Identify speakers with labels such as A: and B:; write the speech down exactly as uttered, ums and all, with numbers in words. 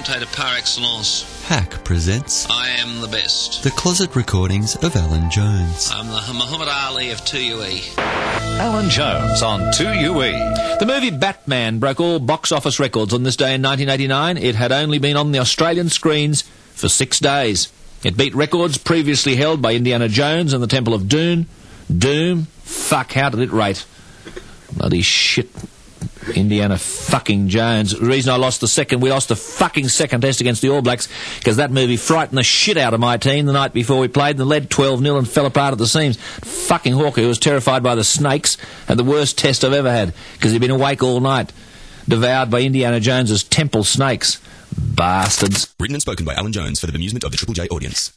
A: commentator par excellence.
B: Hack presents
A: I am the best.
B: The Closet Recordings of Alan Jones.
A: I'm the Muhammad Ali of two U E.
C: Alan Jones on two U E.
D: The movie Batman broke all box office records on this day in nineteen eighty-nine. It had only been on the Australian screens for six days. It beat records previously held by Indiana Jones and the Temple of Doom. Doom? Fuck, how did it rate? Bloody shit. Indiana fucking Jones. The reason I lost the second, we lost the fucking second test against the All Blacks, because that movie frightened the shit out of my team the night before we played, and they led twelve nil and fell apart at the seams. Fucking Hawker, who was terrified by the snakes, had the worst test I've ever had, because he'd been awake all night, devoured by Indiana Jones's temple snakes. Bastards.
E: Written and spoken by Alan Jones for the amusement of the Triple J audience.